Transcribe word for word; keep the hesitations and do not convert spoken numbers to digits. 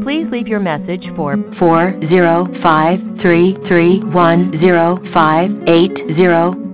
Please leave your message for four zero five three three one zero five eight zero.